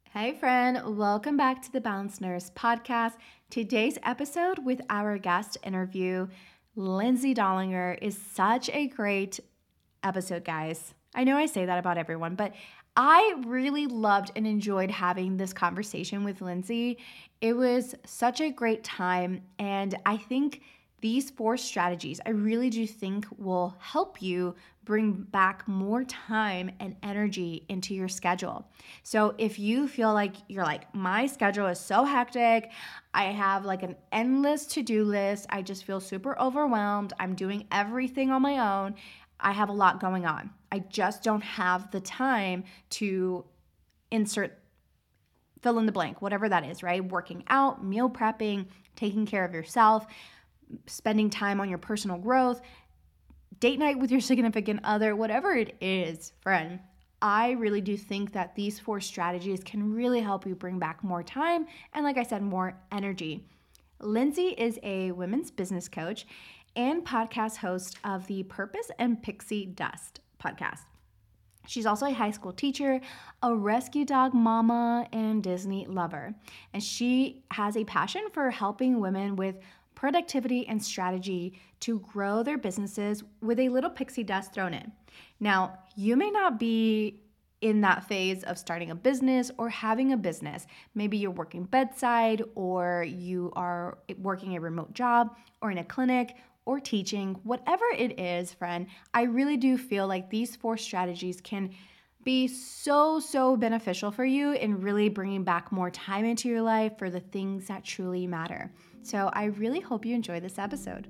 Hey, friend, welcome back to the Balanced Nurse podcast. Today's episode with our guest interview, Lindsay Dollinger, is such a great episode, guys. I know I say that about everyone, but I really loved and enjoyed having this conversation with Lindsay. It was such a great time, and I think these four strategies I really do think will help you bring back more time and energy into your schedule. So if you feel like you're like, my schedule is so hectic, I have like an endless to-do list, I just feel super overwhelmed, I'm doing everything on my own, I have a lot going on, I just don't have the time to insert fill in the blank, whatever that is, right? Working out, meal prepping, taking care of yourself, spending time on your personal growth, date night with your significant other, whatever it is, friend. I really do think that these four strategies can really help you bring back more time and, like I said, more energy. Lindsay is a women's business coach and podcast host of the Purpose and Pixie Dust podcast. She's also a high school teacher, a rescue dog mama, and Disney lover. And she has a passion for helping women with productivity and strategy to grow their businesses with a little pixie dust thrown in. Now, you may not be in that phase of starting a business or having a business. Maybe you're working bedside, or you are working a remote job, or in a clinic, or teaching. Whatever it is, friend, I really do feel like these four strategies can be so beneficial for you in really bringing back more time into your life for the things that truly matter. So I really hope you enjoy this episode.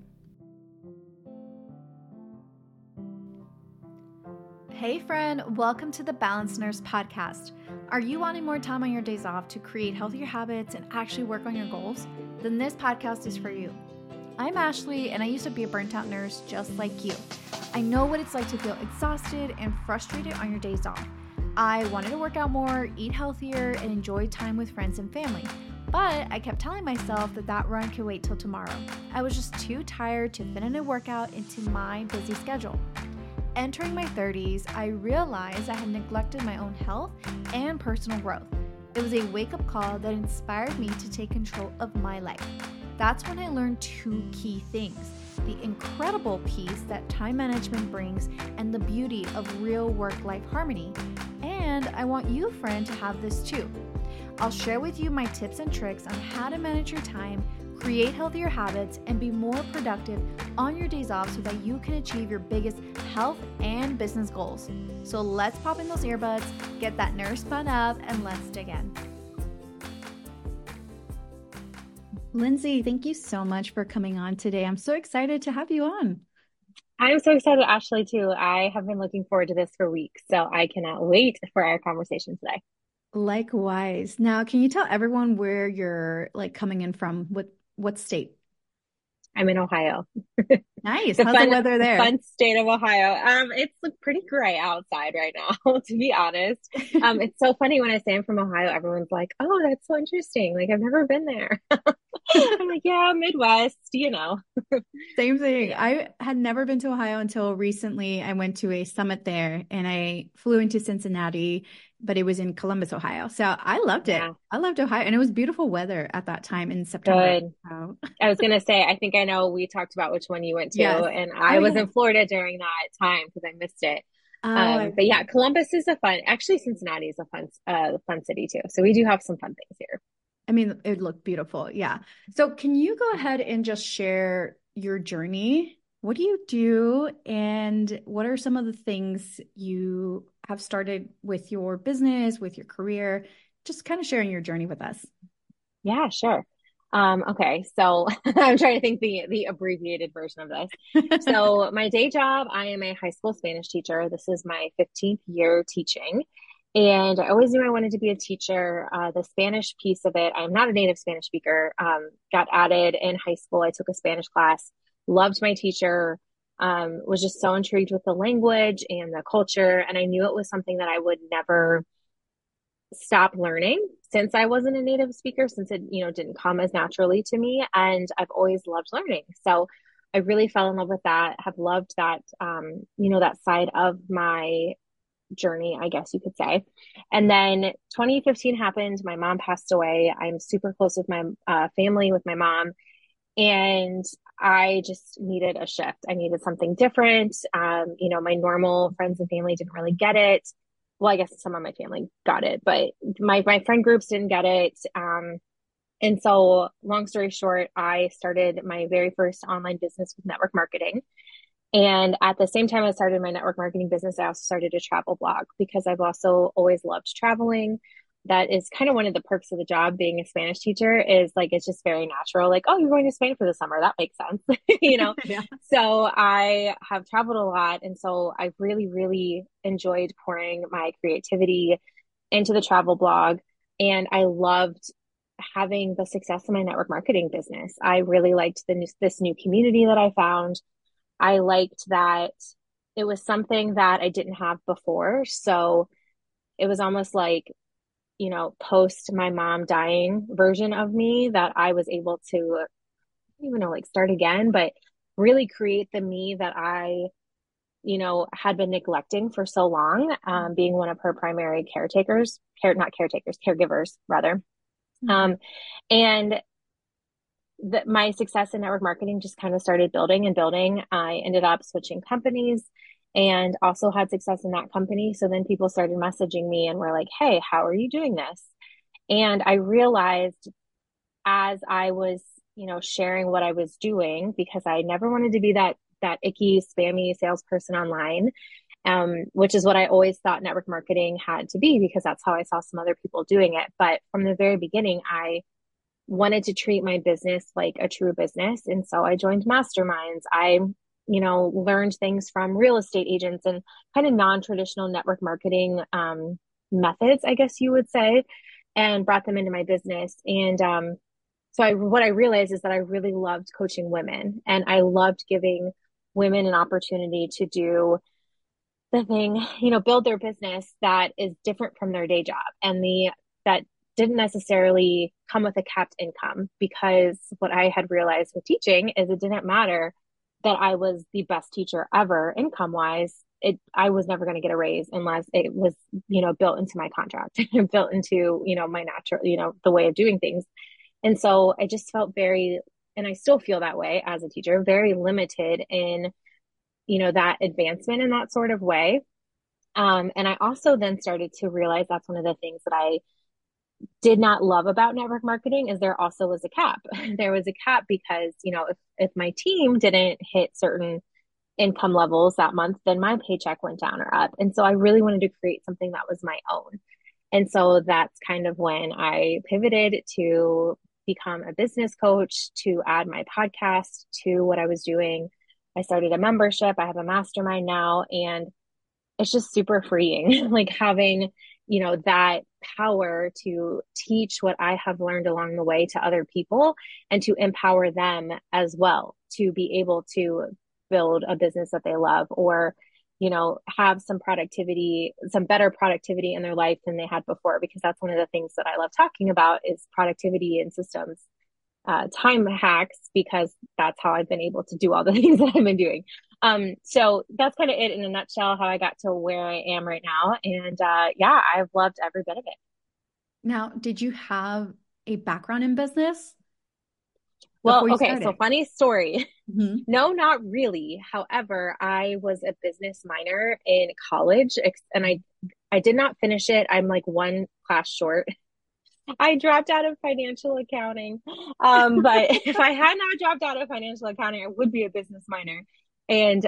Hey friend, welcome to the Balanced Nurse podcast. Are you wanting more time on your days off to create healthier habits and actually work on your goals? Then this podcast is for you. I'm Ashley, and I used to be a burnt out nurse just like you. I know what it's like to feel exhausted and frustrated on your days off. I wanted to work out more, eat healthier, and enjoy time with friends and family. But I kept telling myself that run could wait till tomorrow. I was just too tired to fit in a workout into my busy schedule. Entering my 30s, I realized I had neglected my own health and personal growth. It was a wake-up call that inspired me to take control of my life. That's when I learned two key things: the incredible peace that time management brings and the beauty of real work-life harmony. And I want you, friend, to have this too. I'll share with you my tips and tricks on how to manage your time, create healthier habits, and be more productive on your days off so that you can achieve your biggest health and business goals. So let's pop in those earbuds, get that nurse bun up, and let's dig in. Lindsay, thank you so much for coming on today. I'm so excited to have you on. I'm so excited, Ashley, too. I have been looking forward to this for weeks, so I cannot wait for our conversation today. Likewise. Now, can you tell everyone where you're coming in from? What state? I'm in Ohio. Nice. The How's the fun, weather there? fun state of Ohio. It's pretty gray outside right now, to be honest. It's so funny when I say I'm from Ohio, everyone's like, "Oh, that's so interesting. Like I've never been there." I'm like, "Yeah, Midwest. Same thing. Yeah. I had never been to Ohio until recently. I went to a summit there and I flew into Cincinnati, but it was in Columbus, Ohio. So I loved it. Yeah, I loved Ohio, and it was beautiful weather at that time in September. good. So, I was gonna say, I think I know we talked about which one you went to, yes. and Oh, I was yeah. in Florida during that time because I missed it. Oh, But yeah, Columbus is actually Cincinnati is a fun city too. So we do have some fun things here. I mean, it looked beautiful. Yeah. So can you go ahead and just share your journey? What do you do? And what are some of the things you have started with your business, with your career? Just kind of sharing your journey with us. Yeah, sure. Okay, so I'm trying to think the abbreviated version of this. So my day job, I am a high school Spanish teacher. This is my 15th year teaching. And I always knew I wanted to be a teacher. The Spanish piece of it, I'm not a native Spanish speaker, got added in high school. I took a Spanish class, loved my teacher, was just so intrigued with the language and the culture. And I knew it was something that I would never stop learning since I wasn't a native speaker, since it, didn't come as naturally to me. And I've always loved learning. So I really fell in love with that, have loved that, that side of my journey, I guess you could say. And then 2015 happened. My mom passed away. I'm super close with my family, with my mom, and I just needed a shift. I needed something different. My normal friends and family didn't really get it. Well, I guess some of my family got it, but my friend groups didn't get it. And so, long story short, I started my very first online business with network marketing. And at the same time I started my network marketing business, I also started a travel blog because I've also always loved traveling. That is kind of one of the perks of the job being a Spanish teacher is like it's just very natural. Like, oh, you're going to Spain for the summer. That makes sense, you know? Yeah. So I have traveled a lot. And so I really, really enjoyed pouring my creativity into the travel blog. And I loved having the success in my network marketing business. I really liked this new community that I found. I liked that it was something that I didn't have before. So it was almost like, post my mom dying version of me that I was able to, I don't even know, like start again, but really create the me that I, had been neglecting for so long, being one of her primary not caretakers, caregivers rather. Mhm. Um, and my success in network marketing just kind of started building and building. I ended up switching companies and also had success in that company. So then people started messaging me and were like, hey, how are you doing this? And I realized as I was, sharing what I was doing, because I never wanted to be that icky, spammy salesperson online, which is what I always thought network marketing had to be, because that's how I saw some other people doing it. But from the very beginning, I wanted to treat my business like a true business. And so I joined masterminds. I, learned things from real estate agents and kind of non-traditional network marketing methods, I guess you would say, and brought them into my business. And what I realized is that I really loved coaching women and I loved giving women an opportunity to do the thing, build their business that is different from their day job and that didn't necessarily come with a capped income, because what I had realized with teaching is it didn't matter that I was the best teacher ever income wise. I was never going to get a raise unless it was, built into my contract and built into, my natural, the way of doing things. And so I just felt and I still feel that way as a teacher, very limited in, that advancement in that sort of way. And I also then started to realize that's one of the things that I did not love about network marketing is there also was a cap. There was a cap because, if my team didn't hit certain income levels that month, then my paycheck went down or up. And so I really wanted to create something that was my own. And so that's kind of when I pivoted to become a business coach, to add my podcast to what I was doing. I started a membership. I have a mastermind now, and it's just super freeing, like having, that power to teach what I have learned along the way to other people and to empower them as well to be able to build a business that they love, or, have some better productivity in their life than they had before, because that's one of the things that I love talking about is productivity and systems, time hacks, because that's how I've been able to do all the things that I've been doing. So that's kind of it in a nutshell, how I got to where I am right now. And yeah, I've loved every bit of it. Now, did you have a background in business Well, before you okay, so started? funny story. Hmm. No, not really. However, I was a business minor in college and I did not finish it. I'm like one class short. I dropped out of financial accounting. But if I had not dropped out of financial accounting, I would be a business minor. And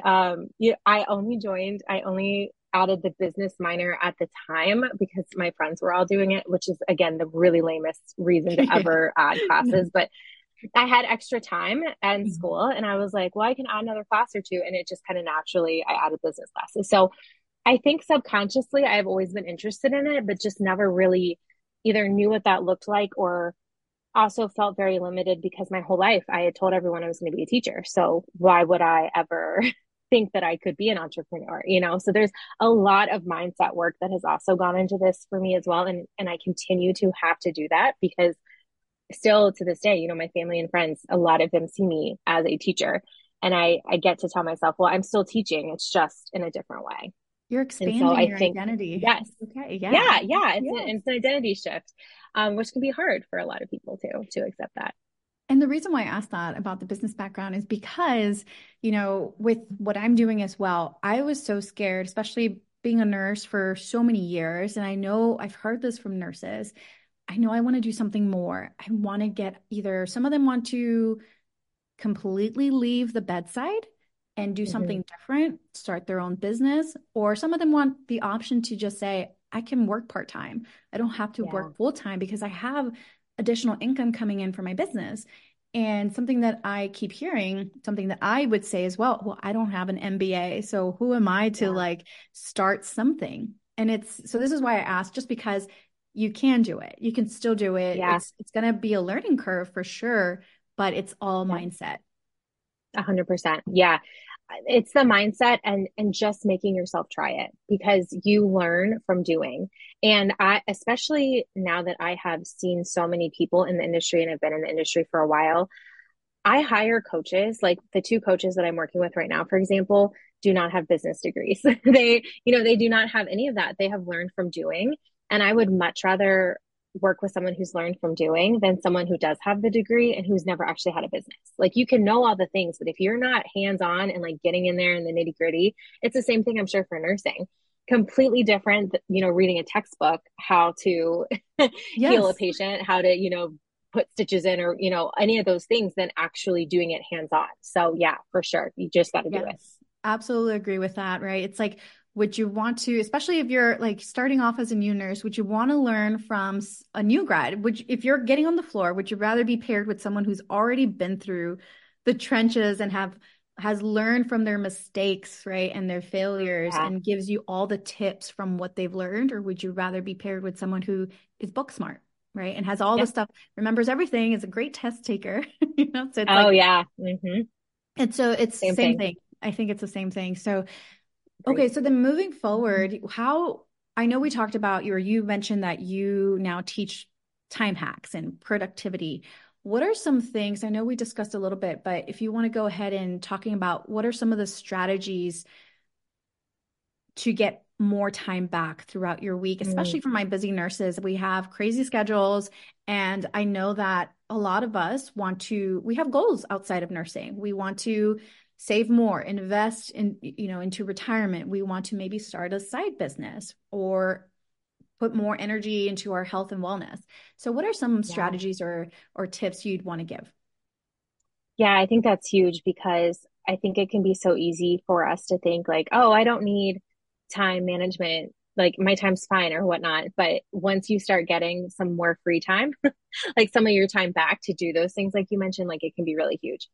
I only added the business minor at the time because my friends were all doing it, which is again the really lamest reason to Yeah. ever add classes. But I had extra time in Mhm. school and I was like, well, I can add another class or two. And it just kind of naturally, I added business classes. So I think subconsciously I've always been interested in it, but just never really either knew what that looked like or also felt very limited because my whole life I had told everyone I was going to be a teacher. So why would I ever think that I could be an entrepreneur, So there's a lot of mindset work that has also gone into this for me as well. And I continue to have to do that because still to this day, my family and friends, a lot of them see me as a teacher. And I get to tell myself, well, I'm still teaching. It's just in a different way. You're And so expanding I your think, identity. yes, Okay. Yeah. yeah, yeah, Yes. it's an identity shift, which can be hard for a lot of people too, to accept that. And the reason why I asked that about the business background is because, with what I'm doing as well, I was so scared, especially being a nurse for so many years. And I know I've heard this from nurses. I know I want to do something more. I want to get either some of them want to completely leave the bedside and do Hmm. something different, start their own business, or some of them want the option to just say, I can work part time. I don't have to Yeah, work full time because I have additional income coming in for my business. And something that I keep hearing, something that I would say as well, I don't have an MBA. So who am I to yeah, like start something? And so this is why I asked, just because you can do it. You can still do it. yeah, It's going to be a learning curve for sure, but it's all yeah, mindset. 100%. Yeah. It's the mindset and just making yourself try it because you learn from doing. And I, especially now that I have seen so many people in the industry and have been in the industry for a while, I hire coaches, like the two coaches that I'm working with right now, for example, do not have business degrees. They do not have any of that. They have learned from doing. And I would much rather work with someone who's learned from doing than someone who does have the degree and who's never actually had a business. Like you can know all the things, but if you're not hands on and like getting in there in the nitty gritty, it's the same thing, I'm sure, for nursing. Completely different, reading a textbook, how to heal a Yes. patient, how to, put stitches in or any of those things than actually doing it hands on. So yeah, for sure, you just got to do it. Yes. Absolutely agree with that, right? It's like, would you want to, especially if you're like starting off as a new nurse, would you want to learn from a new grad? If you're getting on the floor, would you rather be paired with someone who's already been through the trenches and has learned from their mistakes, right? And their failures Yeah, and gives you all the tips from what they've learned? Or would you rather be paired with someone who is book smart, right? And has all the yep. stuff, remembers everything, is a great test taker, So it's Oh like, yeah. and so it's the Same same thing. thing. I think it's the same thing. So, Agreed. okay, so then moving forward, I know we talked about you mentioned that you now teach time hacks and productivity. What are some things, I know we discussed a little bit, but if you want to go ahead and talking about what are some of the strategies to get more time back throughout your week, Mm, especially for my busy nurses. We have crazy schedules, and I know that a lot of us we have goals outside of nursing. We want to save more, invest into retirement. We want to maybe start a side business or put more energy into our health and wellness. So what are some yeah. strategies or tips you'd want to give? Yeah, I think that's huge because I think it can be so easy for us to think like, oh, I don't need time management. Like my time's fine or whatnot. But once you start getting some more free time, like some of your time back to do those things, like you mentioned, like it can be really huge.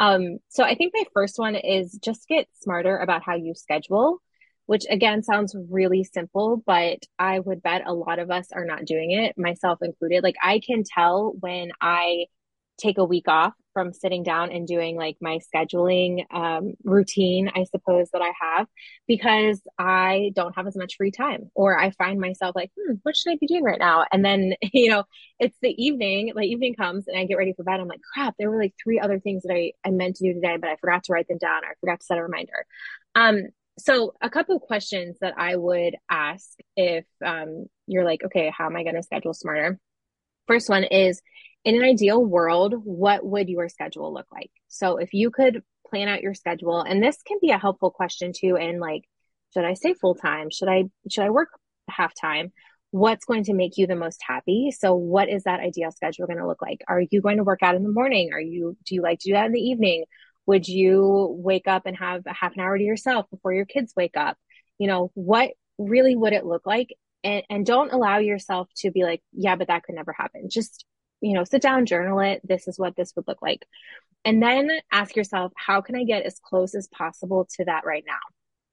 So I think my first one is just get smarter about how you schedule, which again sounds really simple, but I would bet a lot of us are not doing it, myself included. Like I can tell when I take a week off from sitting down and doing like my scheduling routine, I suppose, that I have because I don't have as much free time, or I find myself like, what should I be doing right now? And then, it's the evening, like evening comes and I get ready for bed. I'm like, crap, there were like three other things that I meant to do today, but I forgot to write them down or I forgot to set a reminder. Um, so a couple of questions that I would ask if you're like, okay, how am I going to schedule smarter? First one is, in an ideal world, what would your schedule look like? So if you could plan out your schedule, and this can be a helpful question too, and like, should I stay full time? Should I work half time? What's going to make you the most happy? So what is that ideal schedule going to look like? Are you going to work out in the morning? Do you like to do that in the evening? Would you wake up and have a half an hour to yourself before your kids wake up? What really would it look like? And don't allow yourself to be like, yeah, but that could never happen. Just, sit down, journal it. This is what this would look like. And then ask yourself, how can I get as close as possible to that right now?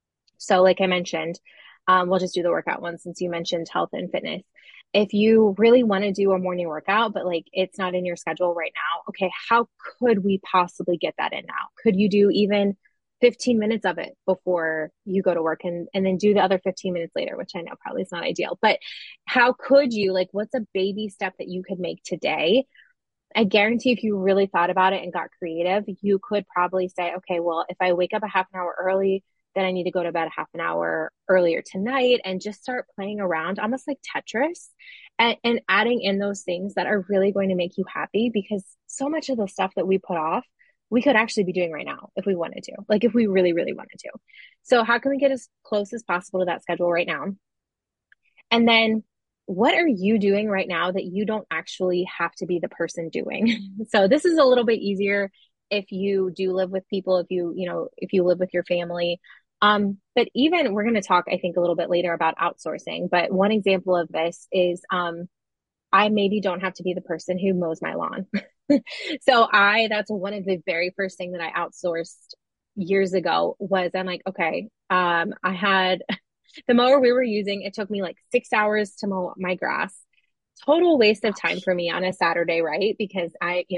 So, like I mentioned, we'll just do the workout one since you mentioned health and fitness. If you really want to do a morning workout, but like it's not in your schedule right now, okay, how could we possibly get that in now? Could you do even 15 minutes of it before you go to work and then do the other 15 minutes later, which I know probably is not ideal, but how could you, like, what's a baby step that you could make today? I guarantee if you really thought about it and got creative, you could probably say, okay, well, if I wake up a half an hour early, that I need to go to bed a half an hour earlier tonight, and just start playing around almost like Tetris, and adding in those things that are really going to make you happy, because so much of the stuff that we put off, we could actually be doing right now if we wanted to, like if we really, really wanted to. So how can we get as close as possible to that schedule right now? And then what are you doing right now that you don't actually have to be the person doing? So this is a little bit easier if you do live with people, if you live with your family. But even we're going to talk, I think, a little bit later about outsourcing. But one example of this is I maybe don't have to be the person who mows my lawn. So that's one of the very first thing that I outsourced years ago. Was I'm like, okay, I had the mower we were using, it took me like 6 hours to mow my grass. Total waste of time for me on a Saturday, right? Because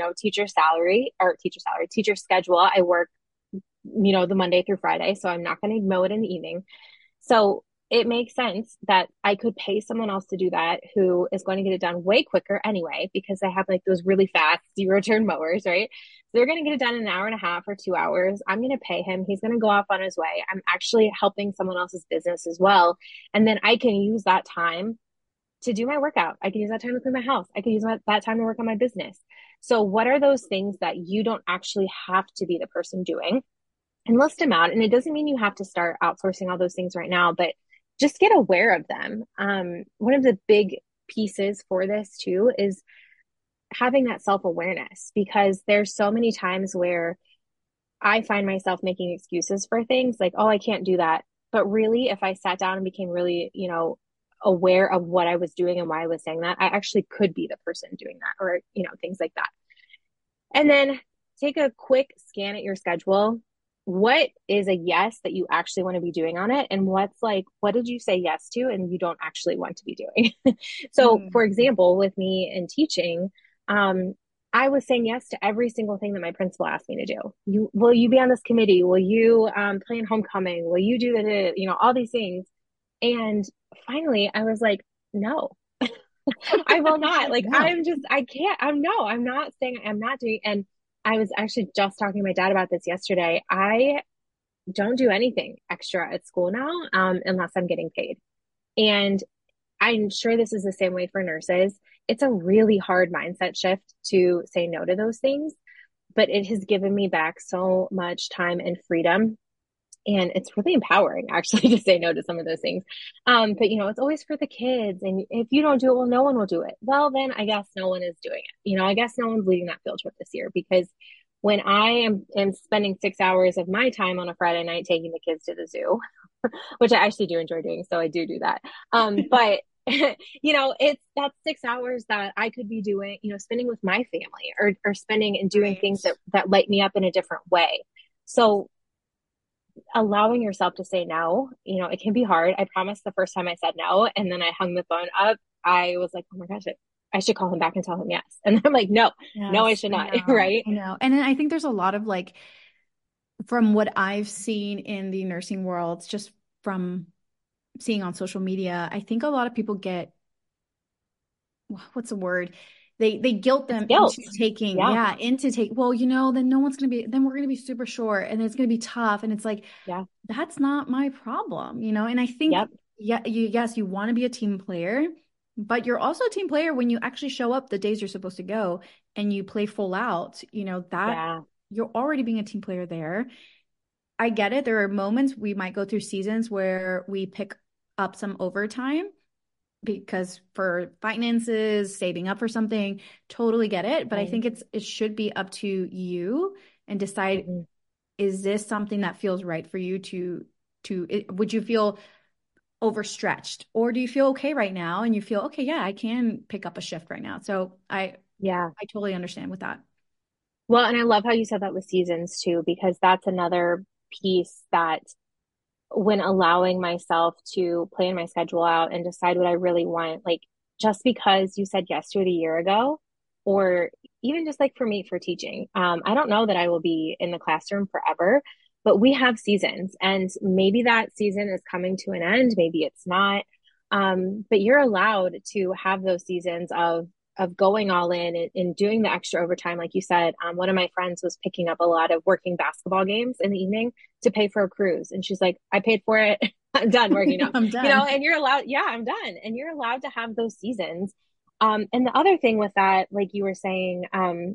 teacher schedule. I work, the Monday through Friday. So I'm not going to mow it in the evening. So it makes sense that I could pay someone else to do that who is going to get it done way quicker anyway, because I have like those really fast zero turn mowers, right? So they're going to get it done in an hour and a half or 2 hours. I'm going to pay him. He's going to go off on his way. I'm actually helping someone else's business as well. And then I can use that time to do my workout. I can use that time to clean my house. I can use that time to work on my business. So what are those things that you don't actually have to be the person doing? And list them out. And it doesn't mean you have to start outsourcing all those things right now, but just get aware of them. One of the big pieces for this too is having that self-awareness, because there's so many times where I find myself making excuses for things like, oh, I can't do that. But really, if I sat down and became really, aware of what I was doing and why I was saying that, I actually could be the person doing that, or, things like that. And then take a quick scan at your schedule. What is a yes that you actually want to be doing on it? And what's like, what did you say yes to and you don't actually want to be doing? So, for example, with me in teaching, I was saying yes to every single thing that my principal asked me to do. Will you be on this committee? Will you plan homecoming? Will you do all these things? And finally, I was like, no, I will not. Like, No. I can't. I'm not saying I'm not doing. And I was actually just talking to my dad about this yesterday. I don't do anything extra at school now, unless I'm getting paid. And I'm sure this is the same way for nurses. It's a really hard mindset shift to say no to those things, but it has given me back so much time and freedom. And it's really empowering actually to say no to some of those things. But it's always for the kids. And if you don't do it, well, no one will do it. Well, then I guess no one is doing it. I guess no one's leading that field trip this year, because when I am spending 6 hours of my time on a Friday night taking the kids to the zoo, which I actually do enjoy doing. So I do that. But that's 6 hours that I could be doing, spending with my family, or spending and doing things that light me up in a different way. So allowing yourself to say no, it can be hard. I promise the first time I said no and then I hung the phone up, I was like, oh my gosh, I should call him back and tell him yes. And I'm like, no, no, I should not. Right. I know. And then I think there's a lot of like, from what I've seen in the nursing world, just from seeing on social media, I think a lot of people get, what's the word? They guilt them into taking, well, then no one's going to be, then we're going to be super short and it's going to be tough. And it's like, that's not my problem, and I think, you want to be a team player, but you're also a team player when you actually show up the days you're supposed to go and you play full out, you're already being a team player there. I get it. There are moments we might go through seasons where we pick up some overtime because for finances, saving up for something, totally get it. But I think it should be up to you and decide, is this something that feels right for you would you feel overstretched, or do you feel okay right now? And you feel, okay, I can pick up a shift right now. So I totally understand with that. Well, and I love how you said that with seasons too, because that's another piece that, when allowing myself to plan my schedule out and decide what I really want, like just because you said yes to it a year ago, or even just like for me for teaching, I don't know that I will be in the classroom forever, but we have seasons, and maybe that season is coming to an end, maybe it's not. But you're allowed to have those seasons of of going all in and doing the extra overtime, like you said, one of my friends was picking up a lot of working basketball games in the evening to pay for a cruise. And she's like, I paid for it. I'm done working now, I'm done. and you're allowed, yeah, I'm done. And you're allowed to have those seasons. And the other thing with that, like you were saying,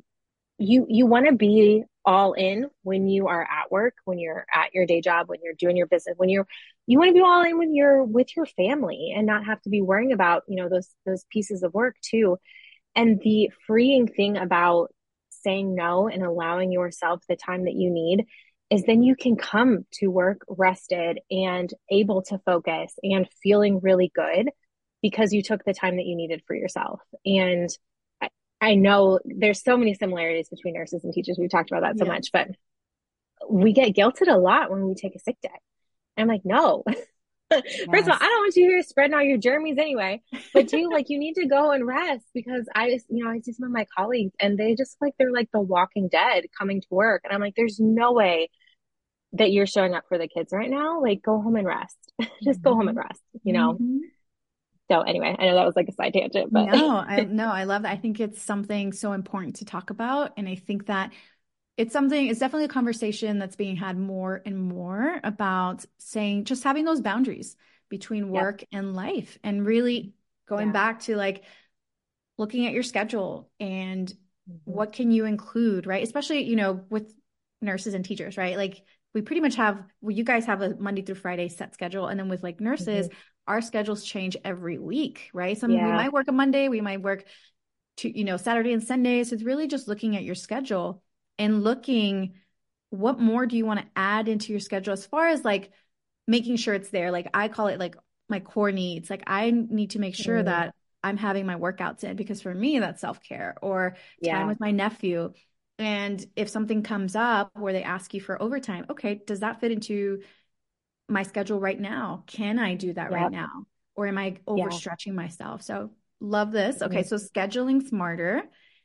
you want to be all in when you are at work, when you're at your day job, when you're doing your business, you want to be all in when you're with your family and not have to be worrying about, those pieces of work too. And the freeing thing about saying no and allowing yourself the time that you need is then you can come to work rested and able to focus and feeling really good because you took the time that you needed for yourself. And I know there's so many similarities between nurses and teachers. We've talked about that so Yeah. much, but we get guilted a lot when we take a sick day. I'm like, no. First of all, I Yes. don't want you here spreading all your germs anyway. But two, like you need to go and rest because I see some of my colleagues and they just like they're like the walking dead coming to work. And I'm like, there's no way that you're showing up for the kids right now. Like go home and rest. Just go home and Mhm. rest. Mhm. So anyway, I know that was like a side tangent, but No, I love that. I think it's something so important to talk about. And I think that it's definitely a conversation that's being had more and more about saying, just having those boundaries between yep. work and life and really going Yeah. back to like looking at your schedule and Mm-hmm. what can you include, right? Especially, with nurses and teachers, right? Like we pretty much have, well, you guys have a Monday through Friday set schedule. And then with like nurses, Mm-hmm. our schedules change every week, right? We Yeah. might work a Monday, we might work Saturday and Sunday. So it's really just looking at your schedule and looking what more do you want to add into your schedule as far as like making sure it's there. Like I call it like my core needs. Like I need to make sure Mm, that I'm having my workouts in because for me that's self-care or time yeah. with my nephew. And if something comes up where they ask you for overtime, okay, does that fit into my schedule right now? Can I do that right Yep. now? Or am I Yeah. overstretching myself? So love this. Okay, Mhm. so scheduling smarter.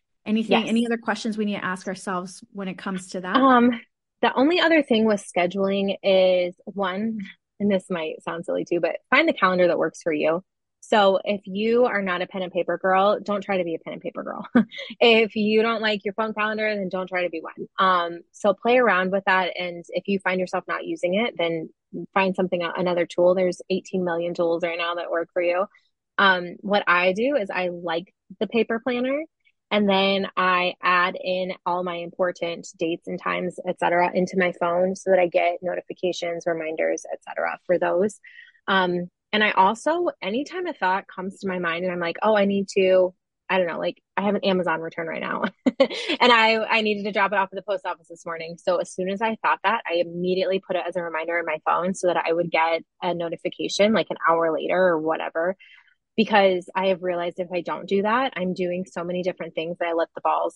Any Yes. other questions we need to ask ourselves when it comes to that? Um, the only other thing with scheduling is one, and this might sound silly too, but find the calendar that works for you. So if you are not a pen and paper girl, don't try to be a pen and paper girl. If you don't like your phone calendar, then don't try to be one. So play around with that. And if you find yourself not using it, then find another tool. There's 18 million tools right now that work for you. What I do is I like the paper planner. And then I add in all my important dates and times, et cetera, into my phone so that I get notifications, reminders, et cetera, for those. And I also, anytime a thought comes to my mind and I'm like, oh, I need to, I don't know, like I have an Amazon return right now and I needed to drop it off at the post office this morning. So as soon as I thought that, I immediately put it as a reminder in my phone so that I would get a notification like an hour later or whatever because I have realized if I don't do that, I'm doing so many different things that I let the balls,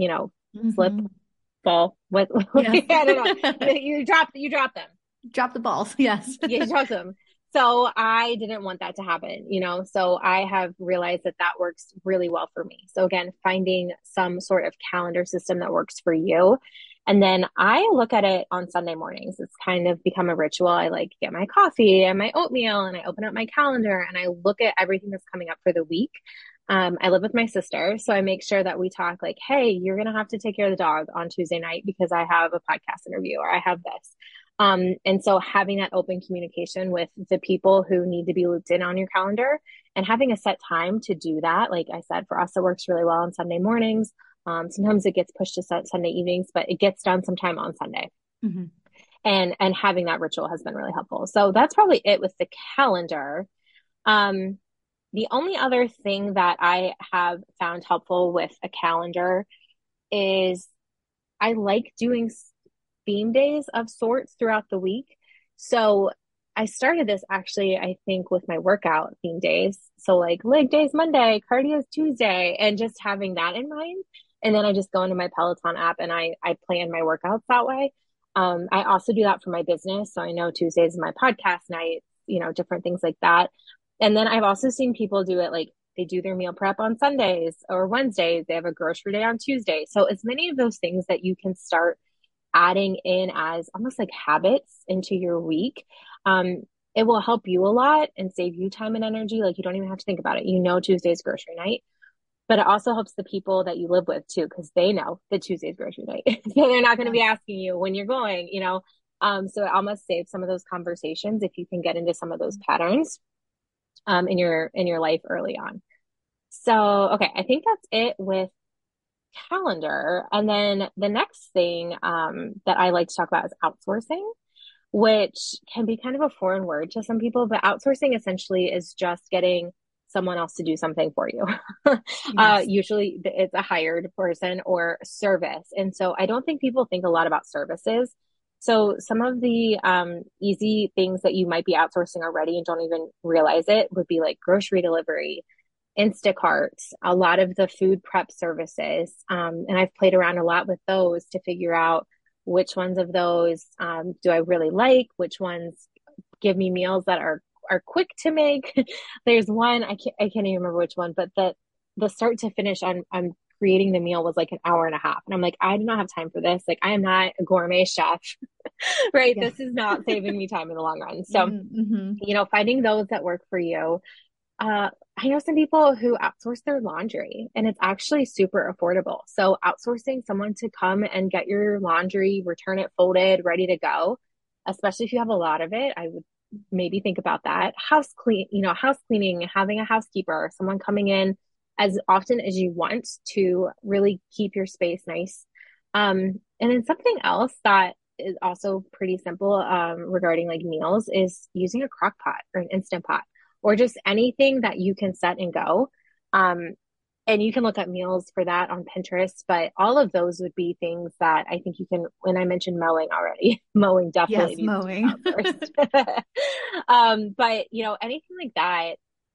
slip, Hmm. fall with, Yes. I don't know. You drop them. Drop the balls. Yes. You drop them. So I didn't want that to happen. So I have realized that that works really well for me. So again, finding some sort of calendar system that works for you. And then I look at it on Sunday mornings. It's kind of become a ritual. I like get my coffee and my oatmeal and I open up my calendar and I look at everything that's coming up for the week. I live with my sister, so I make sure that we talk like, hey, you're going to have to take care of the dog on Tuesday night because I have a podcast interview or I have this. And so having that open communication with the people who need to be looped in on your calendar and having a set time to do that. Like I said, for us, it works really well on Sunday mornings. Sometimes it gets pushed to Sunday evenings, but it gets done sometime on Sunday. Hmm. And having that ritual has been really helpful. So that's probably it with the calendar. Um, the only other thing that I have found helpful with a calendar is I like doing theme days of sorts throughout the week. So I started this actually, I think, with my workout theme days. So like leg days Monday, cardio is Tuesday, and just having that in mind. And then I just go into my Peloton app and I plan my workouts that way. I also do that for my business. So I know Tuesdays is my podcast night, different things like that. And then I've also seen people do it like they do their meal prep on Sundays or Wednesdays. They have a grocery day on Tuesday. So as many of those things that you can start adding in as almost like habits into your week, um, it will help you a lot and save you time and energy. Like you don't even have to think about it. Tuesday's grocery night. but it also helps the people that you live with too, because they know that Tuesday's grocery night. So they're not going to be Yes. asking you when you're going, you know. So it almost saves some of those conversations if you can get into some of those patterns in your life early on. So okay, I think that's it with calendar. And then the next thing that I like to talk about is outsourcing, which can be kind of a foreign word to some people, but outsourcing essentially is just getting someone else to do something for you. Yes. Usually it's a hired person or service. And so I don't think people think a lot about services. So some of the easy things that you might be outsourcing already and don't even realize it would be like grocery delivery, Instacart, a lot of the food prep services. And I've played around a lot with those to figure out which ones of those do I really like, which ones give me meals that are quick to make. There's one I can't even remember which one, but the start to finish on creating the meal was like an hour and a half. And I'm like, I do not have time for this. Like I am not a gourmet chef, right? Yeah. This is not saving me time in the long run. So, Mm-hmm. you know, finding those that work for you. I know some people who outsource their laundry and it's actually super affordable. So outsourcing someone to come and get your laundry, return it folded, ready to go, especially if you have a lot of it, I would maybe think about that. House cleaning, having a housekeeper, someone coming in as often as you want to really keep your space nice. And then something else that is also pretty simple regarding like meals is using a crock pot or an instant pot or just anything that you can set and go. Um, and you can look up meals for that on Pinterest, but all of those would be things that I think you can, when I mentioned mowing already, mowing definitely Yes, needs to be mowing. outsourced. But you know, anything like that,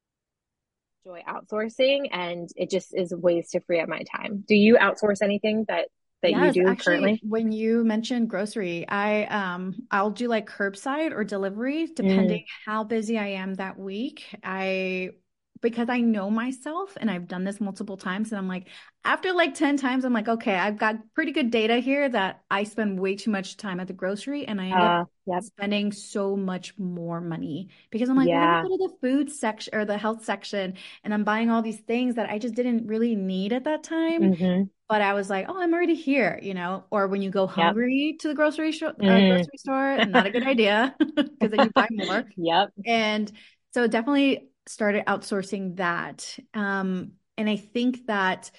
enjoy outsourcing and it just is ways to free up my time. Do you outsource anything that you Yes, do actually, currently? when you mentioned grocery, I'll do like curbside or delivery Mm, depending how busy I am that week. Because I know myself and I've done this multiple times and I'm like after like 10 times I'm like okay, I've got pretty good data here that I spend way too much time at the grocery and I end up yep. spending so much more money because I'm like, well, let me Yeah. go to the food section or the health section and I'm buying all these things that I just didn't really need at that time. Hmm. But I was like, oh, I'm already here, or when you go Yep. hungry to the Hmm. grocery store, not a good idea because then you buy more. Yep. And so definitely started outsourcing that. And I think that,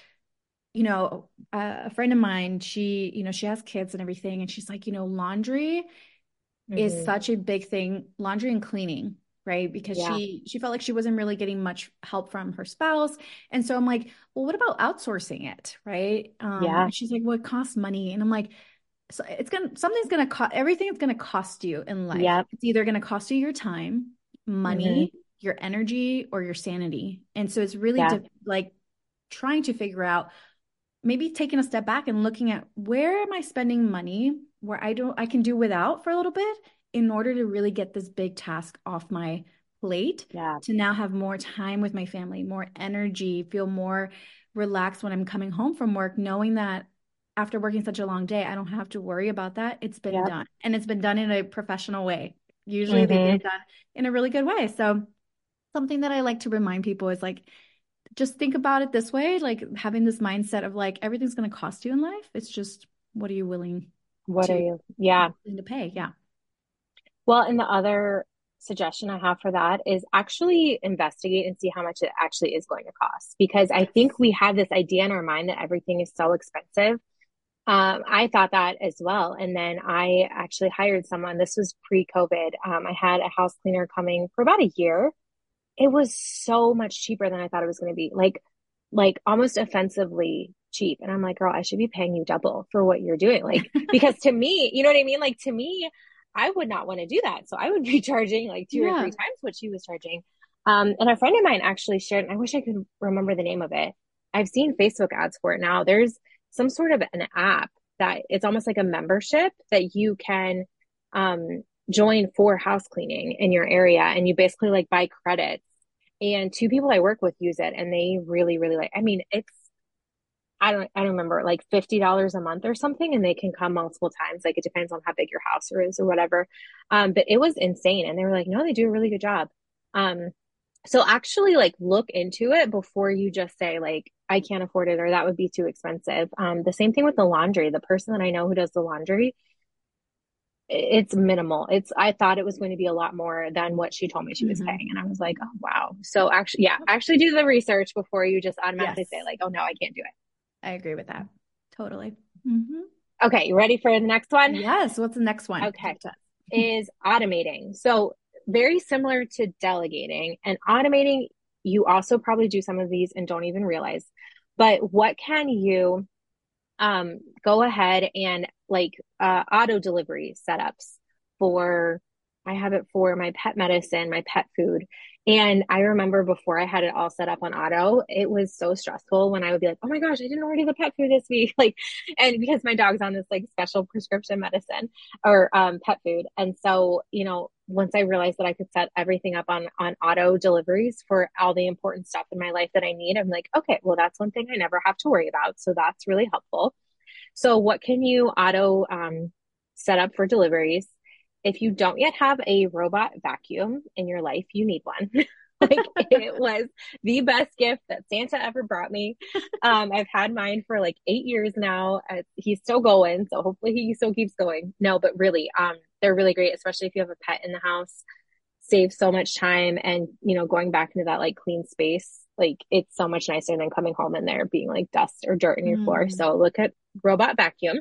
a friend of mine, she has kids and everything, and she's like, laundry is Hmm. such a big thing, laundry and cleaning, right? Because Yeah. she felt like she wasn't really getting much help from her spouse. And so I'm like, well, what about outsourcing it, right? Yeah. And she's like, well, it costs money. And I'm like, so something's gonna cost everything is gonna cost you in life. Yep. It's either gonna cost you your time, Hmm. money, your energy, or your sanity. And so it's really Yeah. like trying to figure out maybe taking a step back and looking at where am I spending money where I can do without for a little bit in order to really get this big task off my plate Yeah. to now have more time with my family, more energy, feel more relaxed when I'm coming home from work, knowing that after working such a long day, I don't have to worry about that. It's been Yep. done and it's been done in a professional way. Usually they get Hmm. it done in a really good way. So something that I like to remind people is like just think about it this way, like having this mindset of like everything's going to cost you in life. It's just what are you What are to you? Yeah. willing to pay? Yeah. Well, and the other suggestion I have for that is actually investigate and see how much it actually is going to cost. Because I think Yes. we have this idea in our mind that everything is so expensive. I thought that as well. And then I actually hired someone. This was pre-COVID. I had a house cleaner coming for about a year. It was so much cheaper than I thought it was going to be. Like almost offensively cheap. And I'm like, girl, I should be paying you double for what you're doing. Like, because to me, you know what I mean? Like to me, I would not want to do that. So I would be charging like two or three Yeah. times what she was charging. And a friend of mine actually shared, and I wish I could remember the name of it. I've seen Facebook ads for it now. There's some sort of an app that it's almost like a membership that you can join for house cleaning in your area. And you basically like buy credits and two people I work with use it and they really, really like, I mean, it's, I don't remember like $50 a month or something. And they can come multiple times. Like it depends on how big your house is or whatever. But it was insane. And they were like, no, they do a really good job. Um, So actually like look into it before you just say like, I can't afford it or that would be too expensive. The same thing with the laundry. The person that I know who does the laundry, it's minimal. I thought it was going to be a lot more than what she told me she was Hmm. paying. And I was like, oh, wow. So actually, yeah, actually do the research before you just automatically say Yes, like, oh no, I can't do I agree with that. Totally. Hmm. it. Okay, you ready for the next one? Yes. What's the next one? Okay, Talk to us. is automating. So very similar to delegating and automating. You also probably do some of these and don't even realize. But what can you go ahead and like auto delivery setups for, I have it for my pet medicine, my pet food. And I remember before I had it all set up on auto, it was so stressful when I would be like, oh my gosh, I didn't order the pet food this week. Like, and because my dog's on this like special prescription medicine or pet food. And so, once I realized that I could set everything up on auto deliveries for all the important stuff in my life that I need, I'm like, okay, well, that's one thing I never have to worry about. So that's really helpful. So, what can you auto set up for deliveries? If you don't yet have a robot vacuum in your life, you need one. Like it was the best gift that Santa ever brought me. I've had mine for like 8 years now. He's still going, so hopefully he still keeps going. No, but really, they're really great, especially if you have a pet in the house. Save so much time, and going back into that like clean space, like it's so much nicer than coming home and there being like dust or dirt in your floor. Mm. So look at robot vacuum.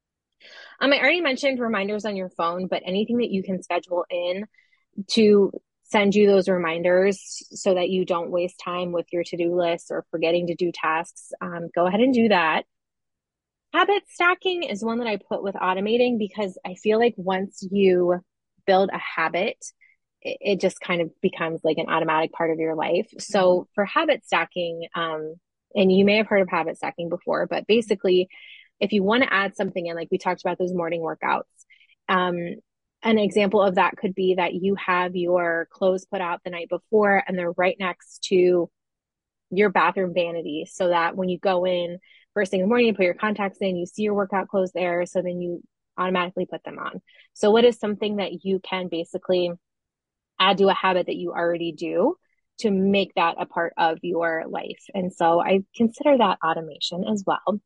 I already mentioned reminders on your phone, but anything that you can schedule in to send you those reminders so that you don't waste time with your to-do list or forgetting to do tasks, go ahead and do that. Habit stacking is one that I put with automating because I feel like once you build a habit, it just kind of becomes like an automatic part of your life. Mhm. So for habit stacking, and you may have heard of habit stacking before, but basically, if you want to add something in, like we talked about those morning workouts, um, an example of that could be that you have your clothes put out the night before and they're right next to your bathroom vanity so that when you go in first thing in the morning, you put your contacts in, you see your workout clothes there. So then you automatically put them on. So, what is something that you can basically add to a habit that you already do to make that a part of your life? And so I consider that automation as well.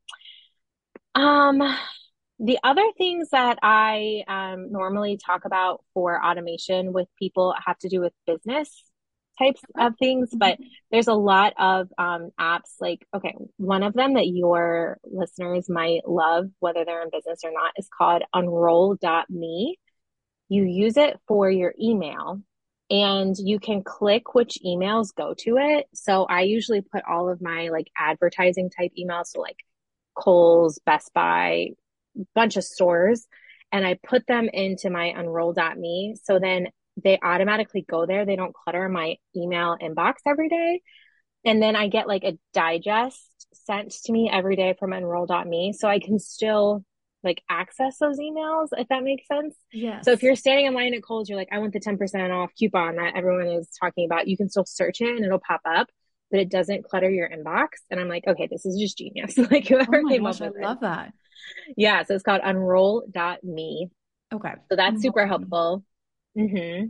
Um, the other things that I normally talk about for automation with people have to do with business types Okay. of things, but Mhm. there's a lot of apps like, okay, one of them that your listeners might love, whether they're in business or not, is called Unroll.me. You use it for your email and you can click which emails go to it. So I usually put all of my like advertising type emails, so like Kohl's, Best Buy, bunch of stores, and I put them into my Unroll.me. So then they automatically go there. They don't clutter my email inbox every day. And then I get like a digest sent to me every day from Unroll.me. So I can still like access those emails, if that makes sense. So if Yes. you're standing in line at Kohl's, you're like, I want the 10% off coupon that everyone is talking about. You can still search it and it'll pop up, but it doesn't clutter your inbox. And I'm like, okay, this is just genius. Like Oh whoever my came up gosh, I with this. love that. Yeah, so it's called Unroll.me. Okay. So that's super Enroll.me. helpful. hmm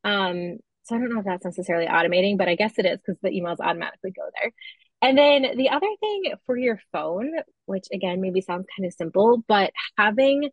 so I don't know if that's necessarily automating, but I guess it is because the emails automatically go there. And then the other thing for your phone, which again maybe sounds kind of simple, but having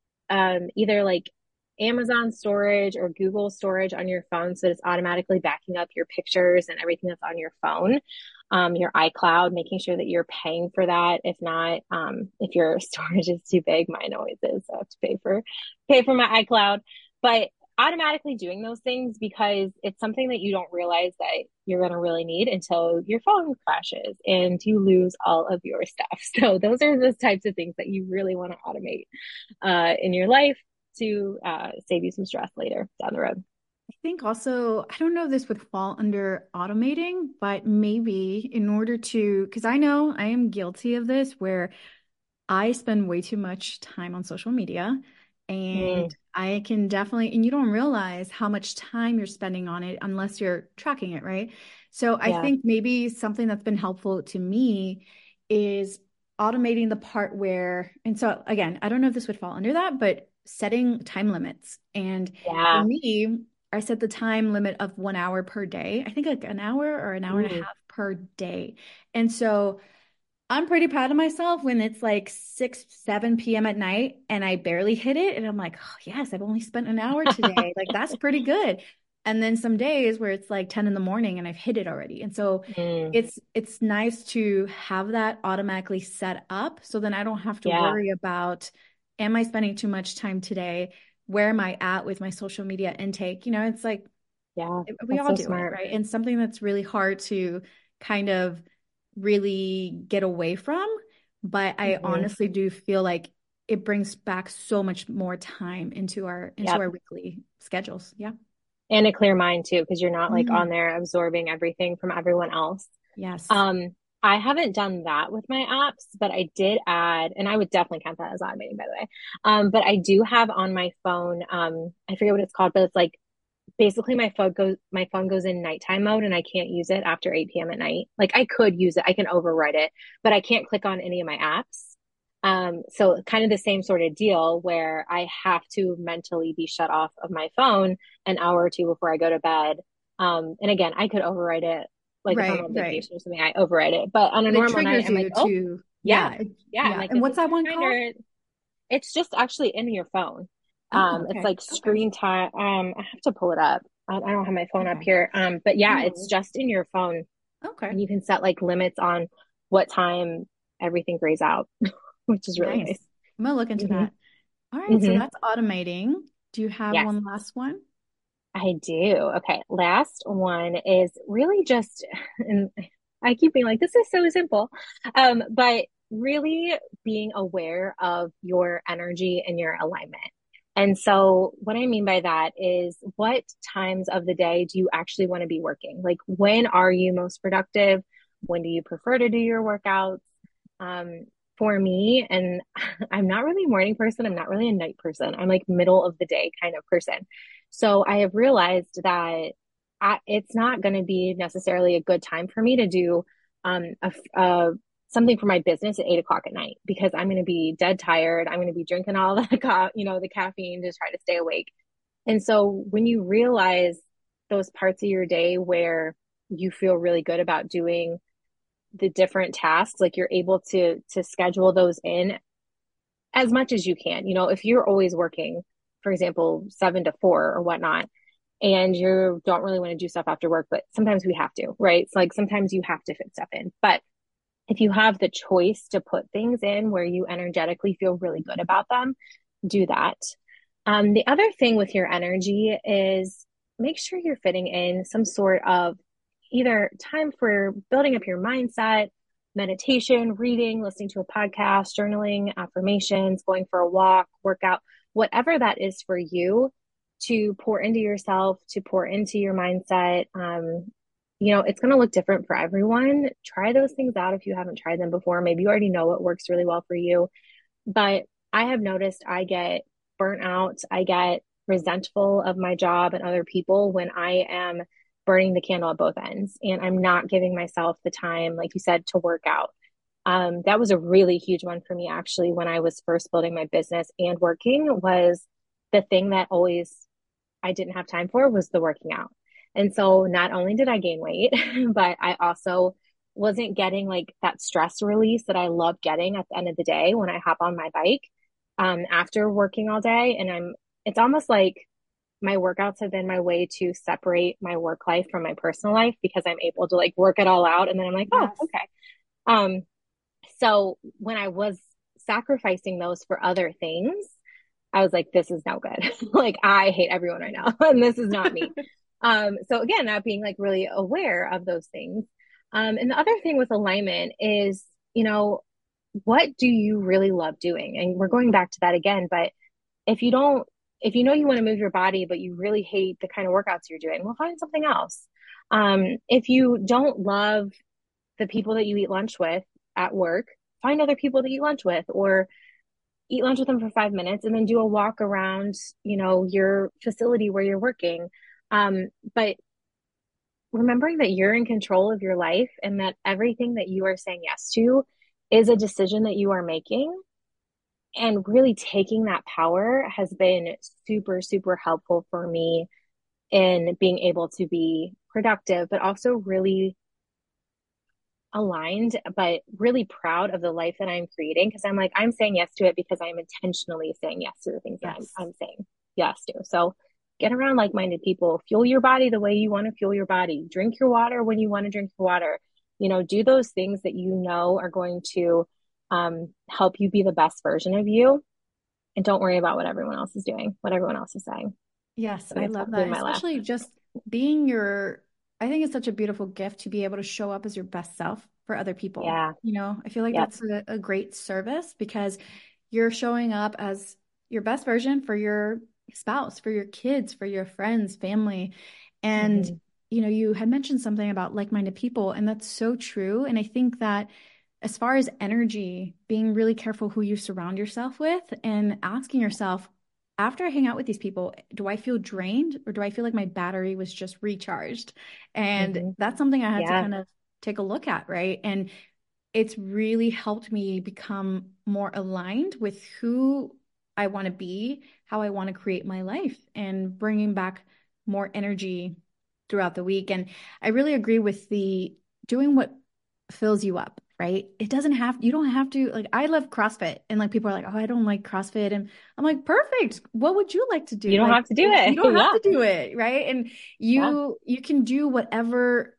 either like Amazon storage or Google storage on your phone so that it's automatically backing up your pictures and everything that's on your phone. Your iCloud, making sure that you're paying for that. If not, if your storage is too big, mine always is. So I have to pay for my iCloud. But automatically doing those things because it's something that you don't realize that you're going to really need until your phone crashes and you lose all of your stuff. So those are the types of things that you really want to automate in your life to save you some stress later down the road. I think also, I don't know if this would fall under automating, but maybe in order to, because I know I am guilty of this where I spend way too much time on social media and Mm, I can definitely, and you don't realize how much time you're spending on it unless you're tracking it, right? So I yeah. think maybe something that's been helpful to me is automating the part where, and so again, I don't know if this would fall under that, but setting time limits. And for Yeah. me, I set the time limit of 1 hour per day. I think like an hour or an hour and a Ooh. half per day. And so I'm pretty proud of myself when it's like 6, 7 p.m. at night and I barely hit it. And I'm like, oh, yes, I've only spent an hour today. Like that's pretty good. And then some days where it's like 10 in the morning and I've hit it already. And so Mm, it's nice to have that automatically set up so then I don't have to yeah, worry about, am I spending too much time today? Where am I at with my social media intake? It's like yeah, we that's all so do it, smart. right? And something that's really hard to kind of really get away from. But I Hmm. honestly do feel like it brings back so much more time into our Yep. weekly schedules. Yeah. And a clear mind too, because you're not like on Mm, there absorbing everything from everyone else. yes. Um, I haven't done that with my apps, but I did add, and I would definitely count that as automating, by the way. But I do have on my phone, I forget what it's called, but it's like basically my phone goes in nighttime mode and I can't use it after 8 p.m. at night. Like I could use it, I can override it, but I can't click on any of my apps. So kind of the same sort of deal where I have to mentally be shut off of my phone an hour or two before I go to bed. And again, I could override it. Like if I'm Right, on right. vacation or something, I override it. But on a But it normal night, triggers I'm like, you oh, to, yeah, yeah, yeah. I'm yeah. like, And this what's is a that one called? reminder. It's just actually in your phone. Oh, It's okay. like Okay. screen time. I have to pull it up. I don't have my phone up Okay. here. But yeah, No it's worries. just in your phone, Okay. and you can set like limits on what time everything grays out, which is really Nice. nice. I'm gonna look into Hmm. that. All right, so Hmm. that's automating. Do you have Yes, one last one? I do. Okay, last one is really just, and I keep being like, this is so simple, but really being aware of your energy and your alignment. And so, what I mean by that is, what times of the day do you actually want to be working? Like, when are you most productive? When do you prefer to do your workouts? Um, for me, and I'm not really a morning person, I'm not really a night person. I'm like middle of the day kind of person. So I have realized that it's not going to be necessarily a good time for me to do um, a, a, something for my business at 8 o'clock at night because I'm going to be dead tired. I'm going to be drinking all the caffeine to try to stay awake. And so when you realize those parts of your day where you feel really good about doing the different tasks, like you're able to schedule those in as much as you can. If you're always working, for example, 7 to 4 or whatnot, and you don't really want to do stuff after work, but sometimes we have to, right? It's like sometimes you have to fit stuff in. But if you have the choice to put things in where you energetically feel really good about them, do that. The other thing with your energy is make sure you're fitting in some sort of either time for building up your mindset, meditation, reading, listening to a podcast, journaling, affirmations, going for a walk, workout, whatever that is for you to pour into yourself, to pour into your mindset. It's going to look different for everyone. Try those things out if you haven't tried them before. Maybe you already know what works really well for you. But I have noticed I get burnt out. I get resentful of my job and other people when I am burning the candle at both ends and I'm not giving myself the time, like you said, to work out. That was a really huge one for me actually when I was first building my business and working was the thing that always I didn't have time for was the working out. And so not only did I gain weight, but I also wasn't getting like that stress release that I love getting at the end of the day when I hop on my bike after working all day. And it's almost like my workouts have been my way to separate my work life from my personal life because I'm able to like work it all out. And then I'm like, oh, Yes. okay. Um, so when I was sacrificing those for other things, I was like, this is no good. Like, I hate everyone right now, and this is not me. So again, that being like really aware of those things. And the other thing with alignment is, you know, what do you really love doing? And we're going back to that again, but if you don't, if you know you want to move your body, but you really hate the kind of workouts you're doing, well, find something else. If you don't love the people that you eat lunch with at work, find other people to eat lunch with, or eat lunch with them for 5 minutes and then do a walk around, your facility where you're working. But remembering that you're in control of your life and that everything that you are saying yes to is a decision that you are making and really taking that power has been super, super helpful for me in being able to be productive, but also really aligned, but really proud of the life that I'm creating. Cause I'm like, I'm saying yes to it because I'm intentionally saying yes to the things that Yes. I'm saying yes to. So get around like-minded people, fuel your body the way you want to fuel your body, drink your water when you want to drink your water, do those things that are going to help you be the best version of you. And don't worry about what everyone else is doing, what everyone else is saying. Yes, So I that's love probably that. my last. Especially just being I think it's such a beautiful gift to be able to show up as your best self for other people. Yeah. I feel like Yep. that's a great service because you're showing up as your best version for your spouse, for your kids, for your friends, family. And, Mm-hmm. you had mentioned something about like-minded people, and that's so true. And I think that as far as energy, being really careful who you surround yourself with and asking yourself, after I hang out with these people, do I feel drained or do I feel like my battery was just recharged? And Mm-hmm. that's something I had to Yeah. kind of take a look at, right? And it's really helped me become more aligned with who I want to be, how I want to create my life, and bringing back more energy throughout the week. And I really agree with the doing what fills you up, right? You don't have to, like, I love CrossFit, and like people are like, oh, I don't like CrossFit. And I'm like, perfect. What would you like to You do? don't Like, have to do you it. don't have Yeah. to do it, right? And Yeah. you can do whatever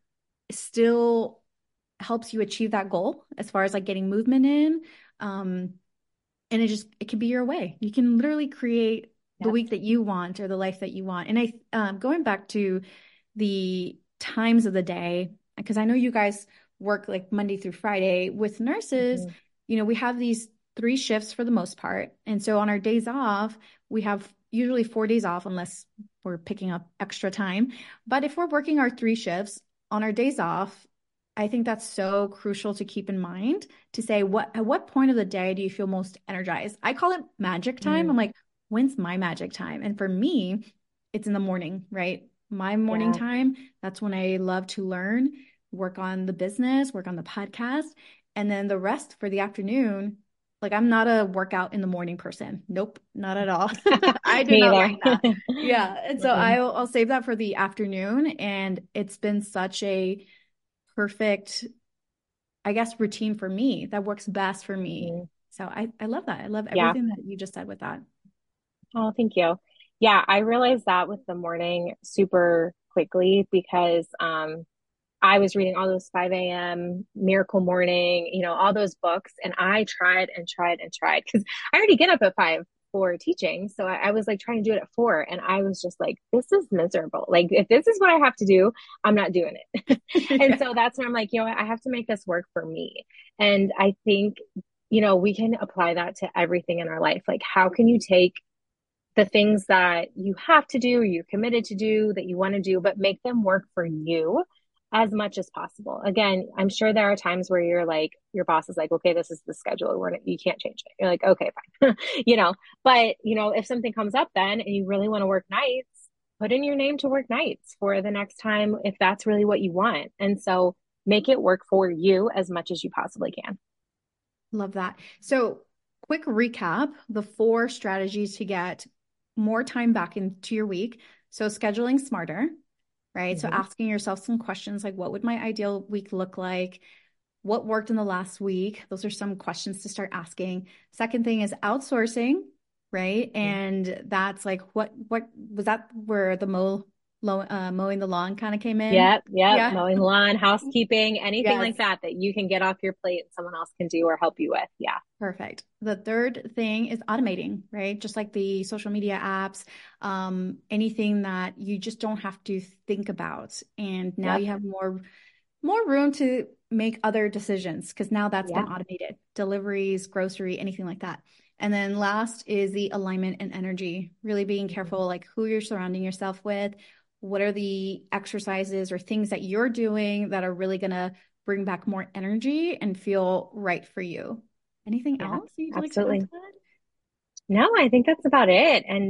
still helps you achieve that goal as far as like getting movement in. Um, and it can be your way. You can literally create the Yep. week that you want or the life that you want. And going back to the times of the day, because I know you guys work like Monday through Friday with nurses, Mm-hmm. we have these 3 shifts for the most part. And so on our days off, we have usually 4 days off unless we're picking up extra time. But if we're working our 3 shifts on our days off, I think that's so crucial to keep in mind to say at what point of the day do you feel most energized? I call it magic time. Mm, I'm like, when's my magic time? And for me, it's in the morning, right? My morning yeah. time, that's when I love to learn, work on the business, work on the podcast, and then the rest for the afternoon. Like, I'm not a workout in the morning person. Nope, not at all. I do Me not either. like that. Yeah. And so Mm-mm. I'll save that for the afternoon. And it's been such a perfect, I guess, routine for me that works best for me. Mm, So I love that. I love yeah. everything that you just said with that. Oh, thank you. Yeah, I realized that with the morning super quickly because I was reading all those 5 a.m. Miracle Morning, all those books, and I tried and tried and tried because I already get up at 5 for teaching. So I was like trying to do it at 4, and I was just like, this is miserable. Like, if this is what I have to do, I'm not doing it. And Yeah. so that's when I'm like, what? I have to make this work for me. And I think, we can apply that to everything in our life. Like, how can you take the things that you have to do, you're committed to do, that you want to do, but make them work for you as much as possible. Again, I'm sure there are times where you're like, your boss is like, okay, this is the schedule. You can't change it. You're like, okay, fine. But if something comes up then and you really want to work nights, put in your name to work nights for the next time if that's really what you want. And so make it work for you as much as you possibly can. Love that. So, quick recap, the 4 strategies to get more time back into your week. So, scheduling smarter, right? So, Mm-hmm. asking yourself some questions like, what would my ideal week look like? What worked in the last week? Those are some questions to start asking. Second thing is outsourcing, right? And that's like, what was that where the mowing the lawn kind of came in? Yep, yep. Yeah. Mowing the lawn, housekeeping, anything Yes. like that that you can get off your plate and someone else can do or help you with. Yeah. Perfect. The third thing is automating, right? Just like the social media apps, anything that you just don't have to think about. And now Yep. you have more room to make other decisions because now that's been Yeah. automated. Deliveries, grocery, anything like that. And then last is the alignment and energy, really being Mhm. careful like who you're surrounding yourself with. What are the exercises or things that you're doing that are really going to bring back more energy and feel right for you? Anything Yeah, else you'd like to add to absolutely. that? No, I think that's about it. And,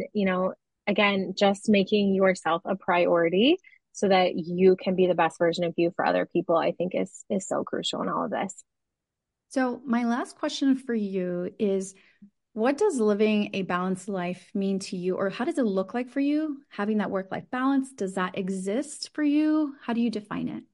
again, just making yourself a priority so that you can be the best version of you for other people, I think is so crucial in all of this. So, my last question for you is What does living a balanced life mean to you, or how does it look like for you? Having that work-life balance, does that exist for you? How do you define it?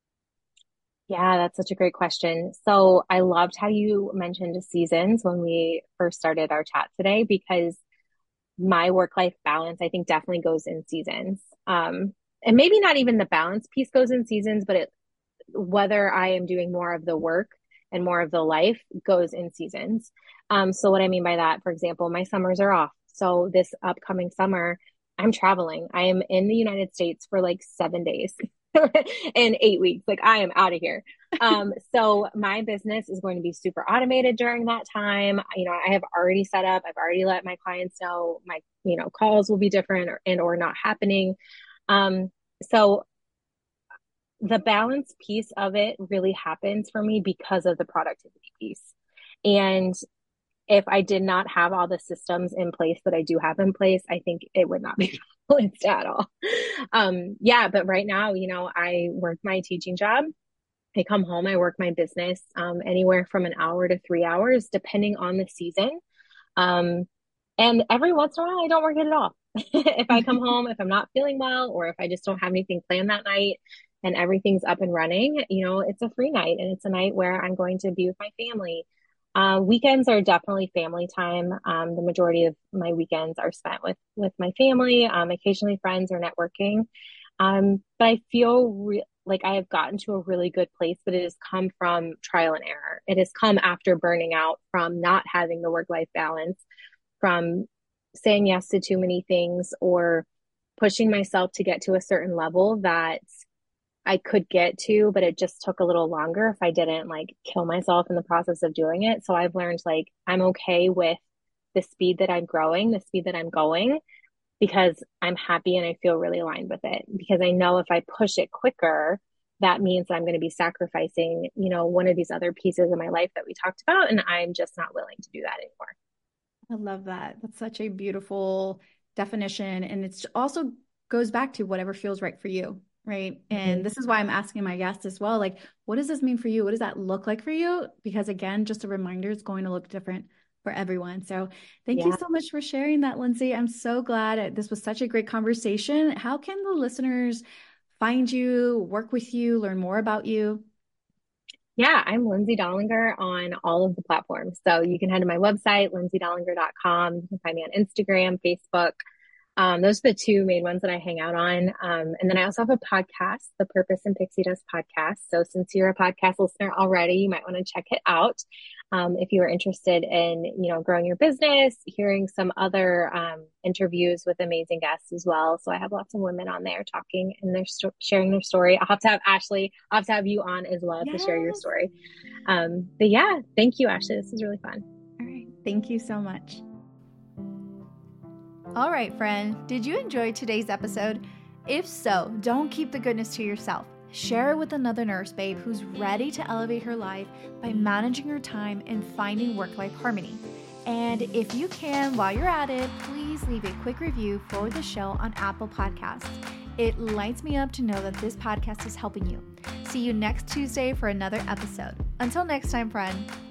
Yeah, that's such a great question. So I loved how you mentioned seasons when we first started our chat today, because my work-life balance, I think, definitely goes in seasons. And maybe not even the balance piece goes in seasons, but whether I am doing more of the work and more of the life goes in seasons. So what I mean by that, for example, my summers are off. So this upcoming summer, I'm traveling. I am in the United States for like 7 days and 8 weeks. Like I am out of here. So my business is going to be super automated during that time. I have already set up, I've already let my clients know my, calls will be different or not happening. So the balance piece of it really happens for me because of the productivity piece. And if I did not have all the systems in place that I do have in place, I think it would not be balanced at all. Yeah, but right now, I work my teaching job. I come home, I work my business anywhere from an hour to 3 hours, depending on the season. Um, and every once in a while, I don't work it at all. If I come home, if I'm not feeling well, or if I just don't have anything planned that night and everything's up and running, it's a free night and it's a night where I'm going to be with my family. Weekends are definitely family time. The majority of my weekends are spent with my family, occasionally friends or networking. But I feel like I have gotten to a really good place, but it has come from trial and error. It has come after burning out from not having the work-life balance, from saying yes to too many things, or pushing myself to get to a certain level that I could get to, but it just took a little longer if I didn't like kill myself in the process of doing it. So I've learned like I'm okay with the speed that I'm growing, the speed that I'm going, because I'm happy and I feel really aligned with it. Because I know if I push it quicker, that means that I'm going to be sacrificing, one of these other pieces of my life that we talked about. And I'm just not willing to do that anymore. I love that. That's such a beautiful definition. And it also goes back to whatever feels right for you, right? And Mm-hmm. this is why I'm asking my guests as well, like, what does this mean for you? What does that look like for you? Because again, just a reminder, it's going to look different for everyone. So thank you Yeah. so much for sharing that, Lindsay. I'm so glad this was such a great conversation. How can the listeners find you, work with you, learn more about you? Yeah, I'm Lindsay Dollinger on all of the platforms. So you can head to my website, lindsaydollinger.com. You can find me on Instagram, Facebook. Those are the two main ones that I hang out on. And then I also have a podcast, the Purpose and Pixie Dust podcast. So since you're a podcast listener already, you might want to check it out. If you are interested in, growing your business, hearing some other interviews with amazing guests as well. So I have lots of women on there talking and they're sharing their story. I'll have to have Ashley, I'll have to have you on as well to share your Yes. story. But yeah, thank you, Ashley. This is really fun. All right. Thank you so much. All right, friend. Did you enjoy today's episode? If so, don't keep the goodness to yourself. Share it with another nurse babe who's ready to elevate her life by managing her time and finding work-life harmony. And if you can, while you're at it, please leave a quick review for the show on Apple Podcasts. It lights me up to know that this podcast is helping you. See you next Tuesday for another episode. Until next time, friend.